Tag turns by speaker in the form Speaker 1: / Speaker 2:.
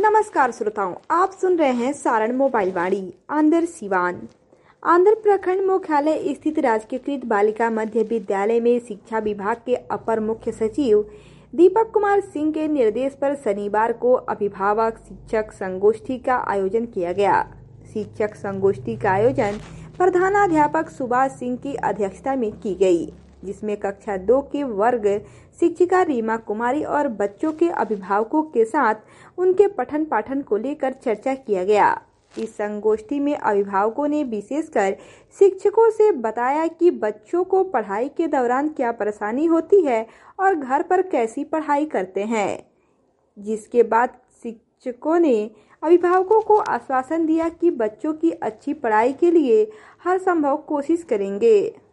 Speaker 1: नमस्कार श्रोताओं, आप सुन रहे हैं सारण मोबाइल वाणी। आंध्र सिवान आंध्र प्रखंड मुख्यालय स्थित राजकीयकृत बालिका मध्य विद्यालय में शिक्षा विभाग के अपर मुख्य सचिव दीपक कुमार सिंह के निर्देश पर शनिवार को अभिभावक शिक्षक संगोष्ठी का आयोजन किया गया। शिक्षक संगोष्ठी का आयोजन प्रधानाध्यापक सुभाष सिंह की अध्यक्षता में की गई, जिसमें कक्षा 2 के वर्ग शिक्षिका रीमा कुमारी और बच्चों के अभिभावकों के साथ उनके पठन पाठन को लेकर चर्चा किया गया। इस संगोष्ठी में अभिभावकों ने विशेषकर शिक्षकों से बताया कि बच्चों को पढ़ाई के दौरान क्या परेशानी होती है और घर पर कैसी पढ़ाई करते हैं, जिसके बाद शिक्षकों ने अभिभावकों को आश्वासन दिया कि बच्चों की अच्छी पढ़ाई के लिए हर संभव कोशिश करेंगे।